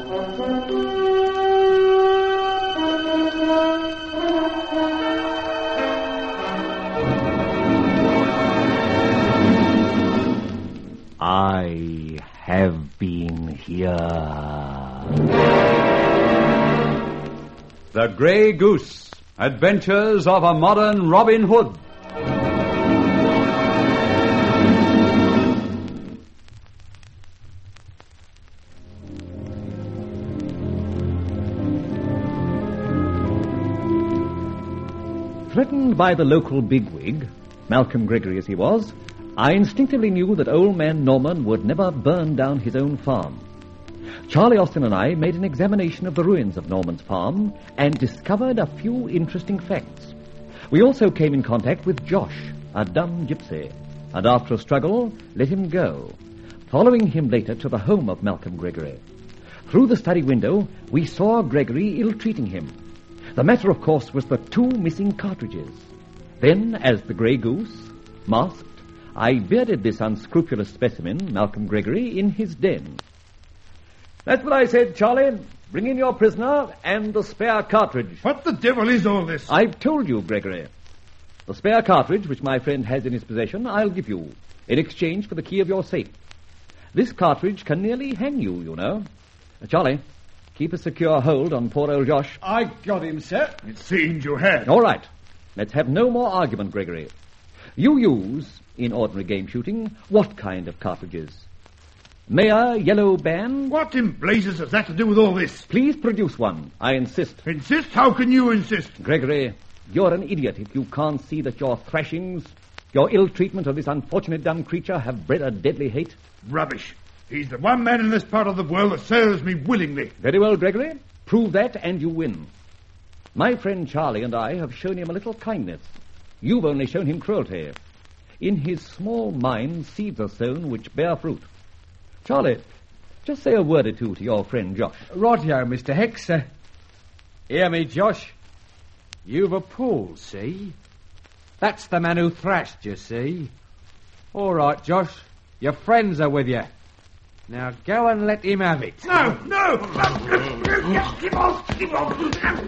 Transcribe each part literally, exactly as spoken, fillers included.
I have been here. The Grey Goose, Adventures of a Modern Robin Hood. Threatened by the local bigwig, Malcolm Gregory as he was, I instinctively knew that old man Norman would never burn down his own farm. Charlie Austin and I made an examination of the ruins of Norman's farm and discovered a few interesting facts. We also came in contact with Josh, a dumb gypsy, and after a struggle, let him go, following him later to the home of Malcolm Gregory. Through the study window, we saw Gregory ill-treating him. The matter, of course, was the two missing cartridges. Then, as the Grey Goose, masked, I bearded this unscrupulous specimen, Malcolm Gregory, in his den. That's what I said, Charlie. Bring in your prisoner and the spare cartridge. What the devil is all this? I've told you, Gregory. The spare cartridge, which my friend has in his possession, I'll give you, in exchange for the key of your safe. This cartridge can nearly hang you, you know. Uh, Charlie, keep a secure hold on poor old Josh. I got him, sir. It seems you had. All right. Let's have no more argument, Gregory. You use, in ordinary game shooting, what kind of cartridges? Mayer Yellow Band? What in blazes has that to do with all this? Please produce one. I insist. Insist? How can you insist? Gregory, you're an idiot if you can't see that your thrashings, your ill-treatment of this unfortunate dumb creature have bred a deadly hate. Rubbish. He's the one man in this part of the world that serves me willingly. Very well, Gregory. Prove that and you win. My friend Charlie and I have shown him a little kindness. You've only shown him cruelty. In his small mind seeds are sown which bear fruit. Charlie, just say a word or two to your friend Josh. Rightio, Mister Hex. Uh, hear me, Josh. You've a pull, see? That's the man who thrashed you, see? All right, Josh. Your friends are with you. Now go and let him have it. No, no! Keep off! Keep off!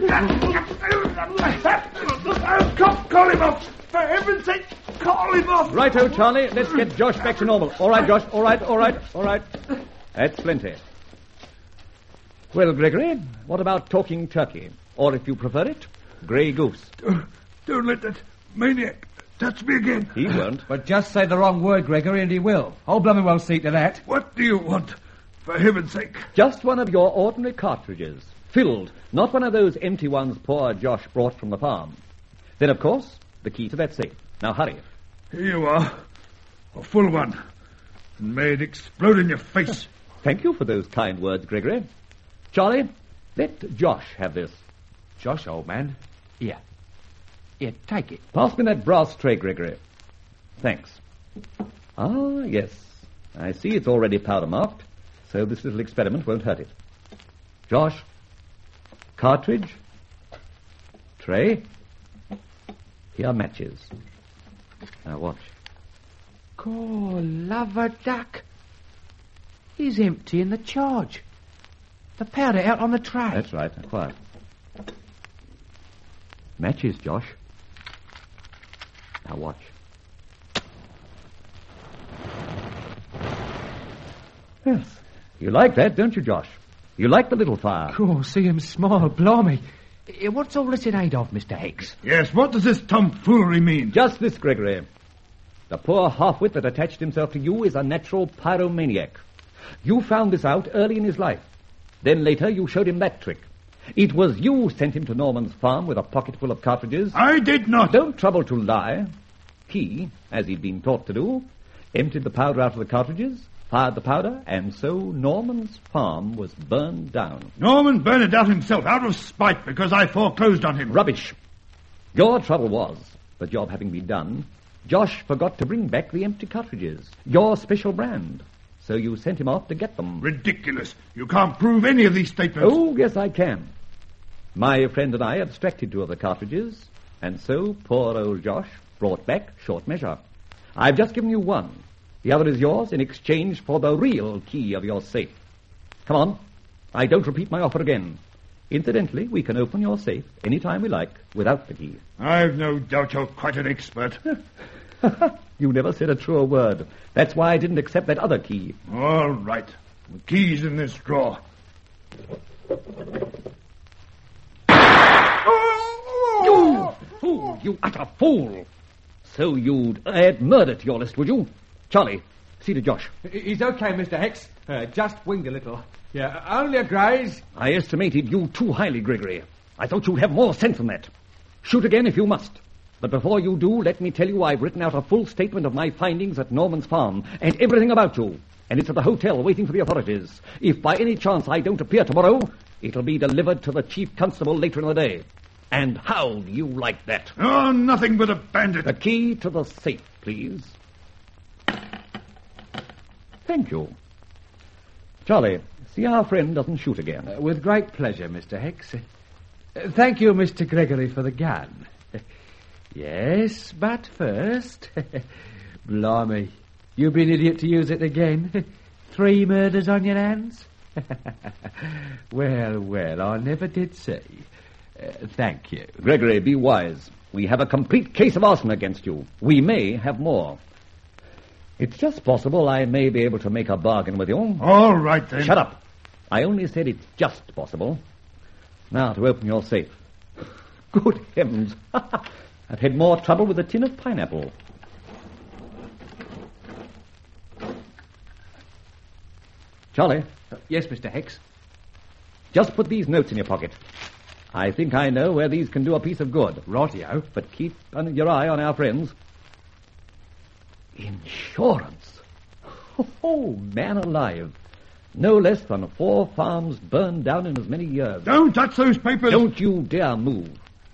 Call, call him off! For heaven's sake, call him off! Righto, Charlie. Let's get Josh back to normal. All right, Josh. All right, all right, all right. That's plenty. Well, Gregory, what about talking turkey? Or, if you prefer it, Grey Goose. Don't, don't let that maniac touch me again. He won't. But just say the wrong word, Gregory, and he will. I'll blooming well see to that. What do you want? For heaven's sake. Just one of your ordinary cartridges. Filled. Not one of those empty ones poor Josh brought from the farm. Then, of course, the key to that safe. Now, hurry. Here you are. A full one. And may it explode in your face. Thank you for those kind words, Gregory. Charlie, let Josh have this. Josh, old man. Here. Here, take it. Pass me that brass tray, Gregory. Thanks. Ah, yes. I see it's already powder marked, so this little experiment won't hurt it. Josh, cartridge, tray, here are matches. Now watch. God, love a duck. He's emptying the charge. The powder out on the tray. That's right. Now, quiet. Matches, Josh. Now watch. Yes. You like that, don't you, Josh? You like the little fire. Oh, see him smile, blimey. Uh, What's all this in aid of, Mister Hex? Yes, what does this tomfoolery mean? Just this, Gregory. The poor half-wit that attached himself to you is a natural pyromaniac. You found this out early in his life. Then later you showed him that trick. It was you who sent him to Norman's farm with a pocket full of cartridges. I did not. Don't trouble to lie. He, as he'd been taught to do, emptied the powder out of the cartridges, fired the powder, and so Norman's farm was burned down. Norman burned it out himself, out of spite, because I foreclosed on him. Rubbish. Your trouble was, the job having been done, Josh forgot to bring back the empty cartridges, your special brand. So you sent him off to get them. Ridiculous. You can't prove any of these statements. Oh, yes, I can. My friend and I abstracted two of the cartridges, and so poor old Josh brought back short measure. I've just given you one. The other is yours in exchange for the real key of your safe. Come on. I don't repeat my offer again. Incidentally, we can open your safe any time we like without the key. I've no doubt you're quite an expert. You never said a truer word. That's why I didn't accept that other key. All right. The key's in this drawer. You fool! You utter fool! So you'd add murder to your list, would you? Charlie, see to Josh. He's okay, Mister Hex. Uh, just winged a little. Yeah, only a graze. I estimated you too highly, Gregory. I thought you'd have more sense than that. Shoot again if you must. But before you do, let me tell you I've written out a full statement of my findings at Norman's farm and everything about you. And it's at the hotel waiting for the authorities. If by any chance I don't appear tomorrow, it'll be delivered to the chief constable later in the day. And how do you like that? Oh, nothing but a bandit. The key to the safe, please. Thank you. Charlie, see our friend doesn't shoot again. Uh, with great pleasure, Mister Hex. Uh, thank you, Mister Gregory, for the gun. Yes, but first... Blimey, you've been idiot to use it again. Three murders on your hands? Well, well, I never did say. Uh, thank you. Gregory, be wise. We have a complete case of arson against you. We may have more. It's just possible I may be able to make a bargain with you. All right, then. Shut up. I only said it's just possible. Now, to open your safe. Good heavens. I've had more trouble with a tin of pineapple. Charlie. Uh, yes, Mister Hex. Just put these notes in your pocket. I think I know where these can do a piece of good. Rightio. But keep your eye on our friends. Insurance. Oh, man alive. No less than four farms burned down in as many years. Don't touch those papers. Don't you dare move.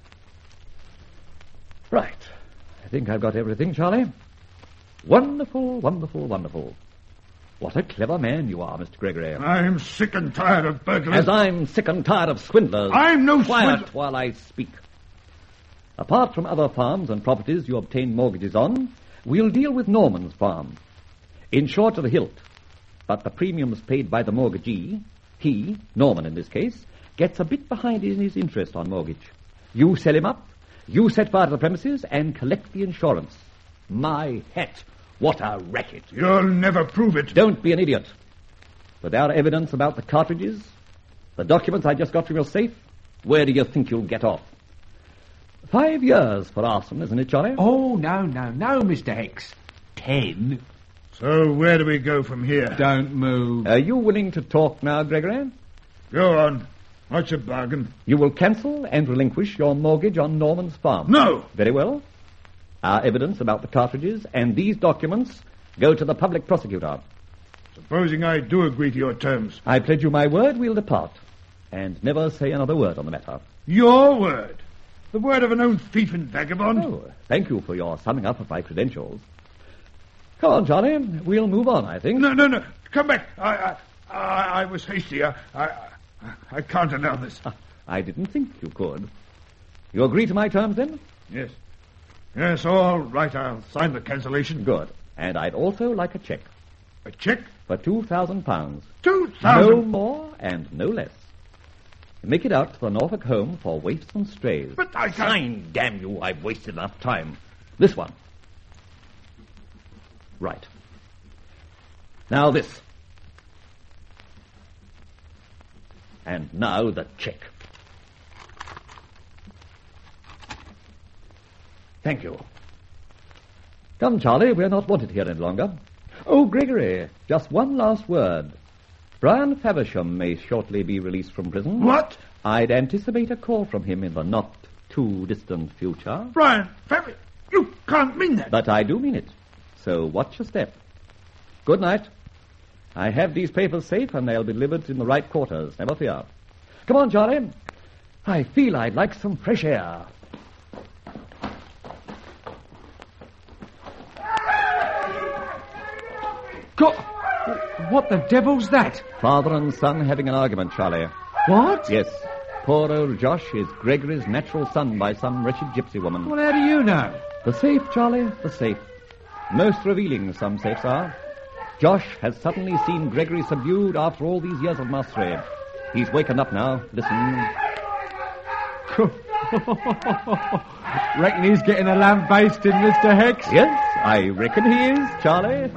Right. I think I've got everything, Charlie. Wonderful, wonderful, wonderful. What a clever man you are, Mister Gregory. I'm sick and tired of burglars. As I'm sick and tired of swindlers. I'm no Quiet swindler. while I speak. Apart from other farms and properties you obtain mortgages on, we'll deal with Norman's farm. Insured to the hilt. But the premiums paid by the mortgagee, he, Norman in this case, gets a bit behind in his interest on mortgage. You sell him up, you set fire to the premises, and collect the insurance. My hat, what a racket. You'll never prove it. Don't be an idiot. With our evidence about the cartridges, the documents I just got from your safe, where do you think you'll get off? Five years for arson, isn't it, Charlie? Oh, no, no, no, Mister Hex. Ten. So where do we go from here? Don't move. Are you willing to talk now, Gregory? Go on. What's your bargain? You will cancel and relinquish your mortgage on Norman's farm. No. Very well. Our evidence about the cartridges and these documents go to the public prosecutor. Supposing I do agree to your terms. I pledge you my word we'll depart and never say another word on the matter. Your word? The word of an old thief and vagabond? Oh, thank you for your summing up of my credentials. Come on, Charlie. We'll move on, I think. No, no, no. Come back. I I, I, I was hasty. I, I, I can't allow this. I didn't think you could. You agree to my terms, then? Yes. Yes, all right. I'll sign the cancellation. Good. And I'd also like a check. A check? For two thousand pounds. Two No thousand? more and no less. Make it out to the Norfolk home for waifs and strays. But I can't... Sign, damn you. I've wasted enough time. This one. Right. Now this. And now the check. Thank you. Come, Charlie, we're not wanted here any longer. Oh, Gregory, just one last word. Brian Faversham may shortly be released from prison. What? I'd anticipate a call from him in the not-too-distant future. Brian, Fabi, you can't mean that. But I do mean it. So watch your step. Good night. I have these papers safe, and they'll be delivered in the right quarters. Never fear. Come on, Charlie. I feel I'd like some fresh air. God, what the devil's that? Father and son having an argument, Charlie. What? Yes. Poor old Josh is Gregory's natural son by some wretched gypsy woman. Well, how do you know? The safe, Charlie, the safe. Most revealing, some safes are. Josh has suddenly seen Gregory subdued after all these years of mastery. He's waken up now. Listen. Reckon he's getting a lamb basted, Mister Hex? Yes, I reckon he is, Charlie.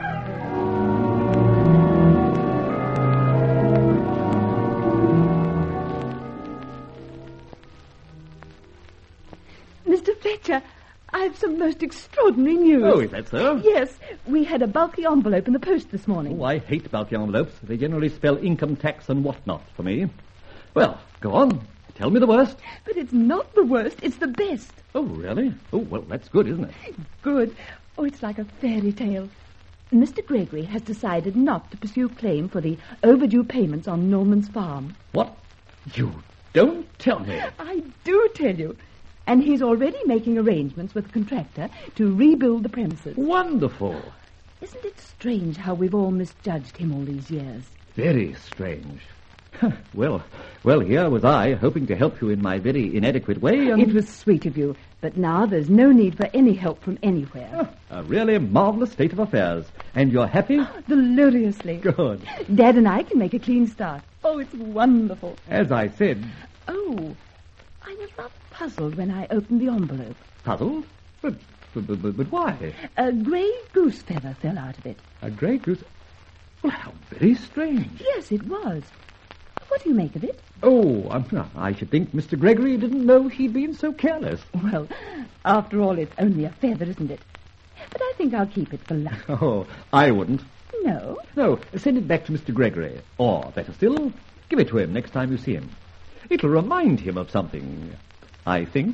Mister Fletcher, I've some most extraordinary news. Oh, is that so? Yes, we had a bulky envelope in the post this morning. Oh, I hate bulky envelopes. They generally spell income tax and whatnot for me. Well, go on. Tell me the worst. But it's not the worst, it's the best. Oh, really? Oh, well, that's good, isn't it? Good. Oh, it's like a fairy tale. Mister Gregory has decided not to pursue claim for the overdue payments on Norman's farm. What? You don't tell me. I do tell you. And he's already making arrangements with the contractor to rebuild the premises. Wonderful. Isn't it strange how we've all misjudged him all these years? Very strange. well, well, here was I, hoping to help you in my very inadequate way, and... It was sweet of you, but now there's no need for any help from anywhere. Oh, a really marvelous state of affairs. And you're happy? Deliriously. Good. Dad and I can make a clean start. Oh, it's wonderful. As I said... Oh, I was rather puzzled when I opened the envelope. Puzzled? But, but, but, but why? A grey goose feather fell out of it. A grey goose... Well, how very strange. Yes, it was. What do you make of it? Oh, I'm, I should think Mister Gregory didn't know he'd been so careless. Well, after all, it's only a feather, isn't it? But I think I'll keep it for luck. Oh, I wouldn't. No? No, send it back to Mister Gregory. Or, better still, give it to him next time you see him. It'll remind him of something, I think.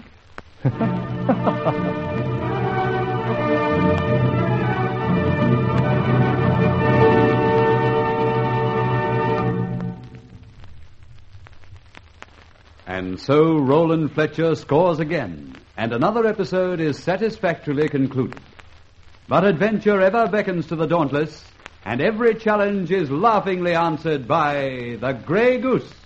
And so Roland Fletcher scores again, and another episode is satisfactorily concluded. But adventure ever beckons to the dauntless, and every challenge is laughingly answered by the Grey Goose.